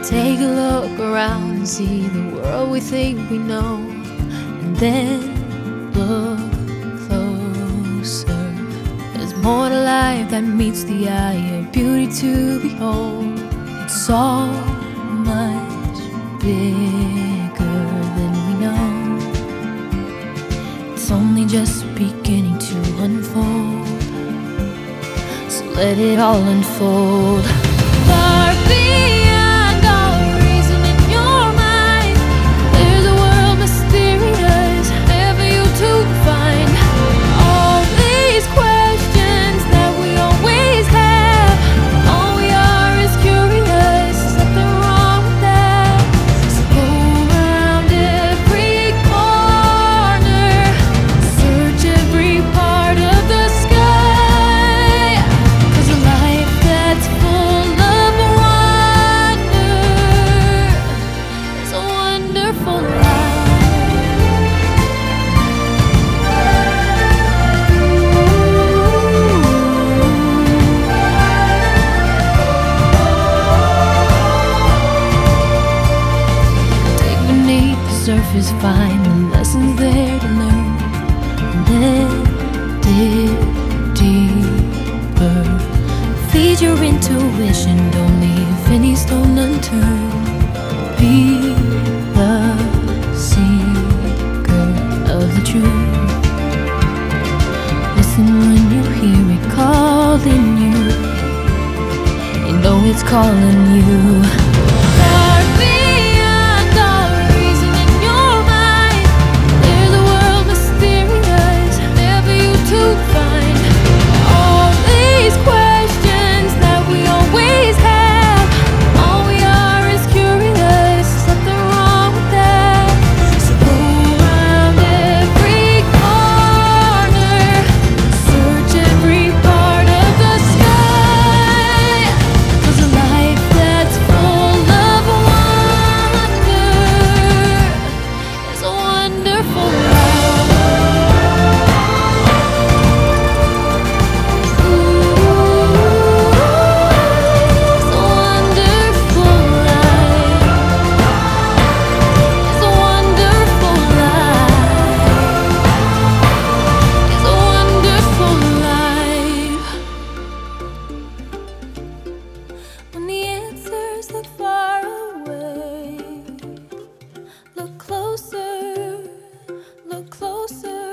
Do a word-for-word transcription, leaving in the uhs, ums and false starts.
Take a look around and see the world we think we know, and then look closer. There's more to life than meets the eye, a beauty to behold. It's all much bigger than we know. It's only just beginning to unfold, so let it all unfold. Far beyond all reason in your mind, there's a world mysterious, never you to find. All these questions that we always have, all we are is curious, nothing wrong with that. So go around every corner, search every part of the sky, 'cause a life that's full of wonder is a wonderful life. Dig beneath the surface, find the lessons there to learn, and then dig deeper. Feed your intuition, don't leave any stone unturned. Be the seeker of the truth. Listen when you hear it calling you, you know it's calling you. Far beyond all reason in your mind, there's a world mysterious, never you to find. All these questions that we always have, all we are is curious, nothing wrong with that. So go around every corner, search every part of the sky, 'cause a life that's full of wonder is a wonderful life. It's a wonderful life. It's a wonderful life. It's a wonderful life. When the answers look far away, look closer, look closer.